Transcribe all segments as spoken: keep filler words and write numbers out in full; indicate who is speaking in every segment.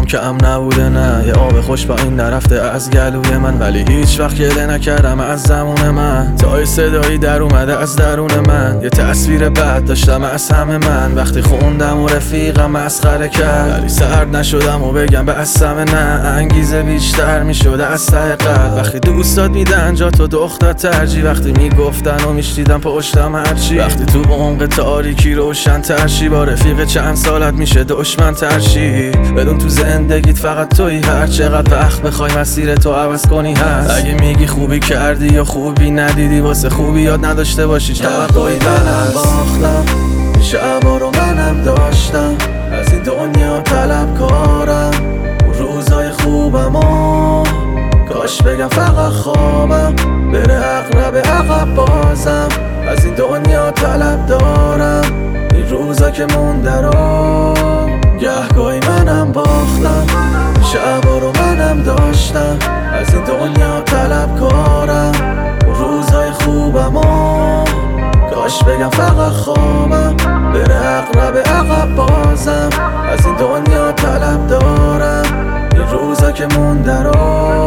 Speaker 1: کم نبوده نه، یه آب خوش با این نرفته از گلوی من، ولی هیچ وقت گله نکردم از زمان من. تا صدایی در اومده از درون من، یه تصویر بد داشتم از همه من. وقتی خوندم و رفیقم مسخره کرد، ولی سرد نشدم و بگم بستم نه، انگیزه بیشتر میشده از ته قلب. وقتی دوستات میدن جا تو دختر ترجی، وقتی میگفتن و میشنیدم پشتم هرچی، وقتی تو عمق تاریکی روشن ترشی، با رفیق چند سالت میشه دشمن ترشی. بدون تو زندگیت فقط تویی، هر چقدر وقت بخوای مسیر تو عوض کنی هست. اگه میگی خوبی کردی یا خوبی ندیدی، واسه خوبی یاد نداشته باشی توقعی من باختم. این شبا رو منم داشتم، از این دنیا طلبکارم. اون روزای خوبم و کاش بگم فقط خوابم، بره عقرب عقب بازم. از این دنیا طلب دارم، این روزا که مونده رو گهگاهی منم باختم. شبا رو منم داشتم، از این دنیا طلبکارم. اون روزای خوبم و کاش بگم فقط خوابم، بره عقرب عقب بازم. از این دنیا طلب دارم، این روزا که مونده رو.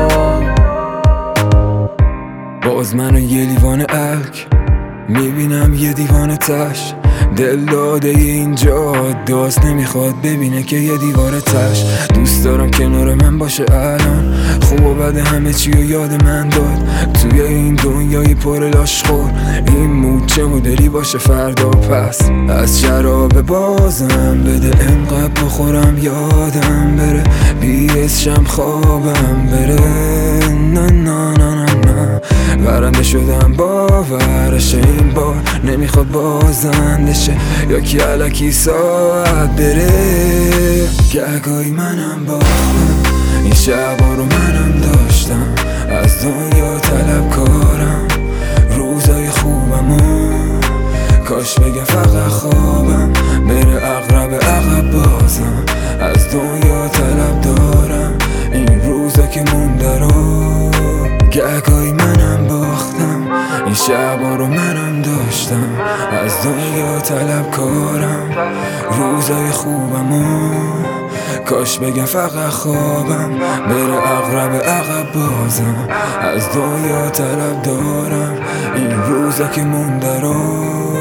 Speaker 2: باز منو یه لیوان الک میبینم، یه دیوانه تش دل داده اینجا داست نمیخواد ببینه که یه دیواره تش. دوست دارم کنار من باشه الان، خوب و بد همه چی و یاد من داد. توی این دنیای پر لاشخور این مود چه مدلی باشه فردا پس. از شراب بازم بده انقدر بخورم یادم بره، بیشم خوابم بره. نه نه نه نه نه برنده شدم باورش این بار نمیخواد بازنده شه، یا کی علکی ساعت بره. گهگاهی منم باختم، این شبا رو منم داشتم، از دنیا طلبکارم. روزای خوبم و کاش بگم فقط خوابم، بره عقرب عقب بازم. از دنیا طلب دارم، این روزا که مونده رو. گهگاهی منم باختم، این شبا رو منم داشتم، از دنیا طلبکارم. روزای خوبم و کاش بگم فقط خوابم، بره عقرب عقب بازم. از دنیا طلب دارم، این روزا که مونده رو.